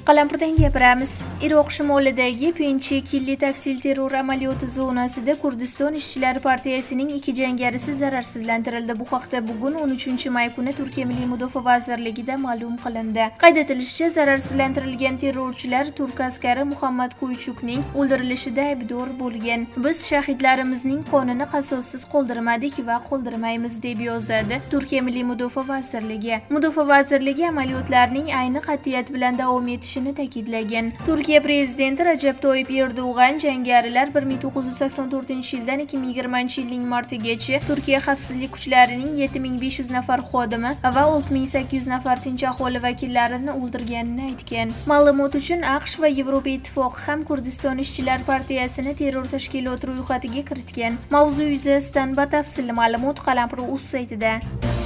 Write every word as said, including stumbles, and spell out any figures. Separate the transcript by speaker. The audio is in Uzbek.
Speaker 1: Qalampirdan gapiramiz. Iroq shimolidagi Penchekilli taksil terror amaliyoti zonasida Kurdiston ishchilari partiyasining ikki jangarisi zararsizlantirildi. Bu haqda bugun o'n uchinchi may kuni Turkiya Milliy mudofaa vazirligida ma'lum qilindi. Qayd etilishicha, zararsizlantirilgan terrorchilar turk askari Muhammad Kuychukning o'ldirilishida aybdor bo'lgan. Biz shahidlarimizning qonini qasossiz qoldirmadik va qoldirmaymiz, deb yozadi Turkiya Milliy mudofaa vazirligi. Mudofaa vazirligi amaliyotlarning ayni qat'iyat bilan davom etishini ta'kidlagan. Turkiya prezidenti Rajab Toyyib Erdo'g'an jangarilar bir ming to'qqiz yuz sakson to'rtinchi yildan ikki ming yigirmanchi yilning martigacha Turkiya xavfsizlik kuchlarining yetti ming besh yuz nafar xodimi va olti ming sakkiz yuz nafar tinch aholi vakillarini o'ldirganini aytgan. Ma'lumot uchun AQSh va Yevropa Ittifoqi ham Kurdiston ishchilar partiyasini terror tashkiloti ro'yxatiga kiritgan. Mavzu yuzasidan batafsil ma'lumot Qalampir.uz saytida.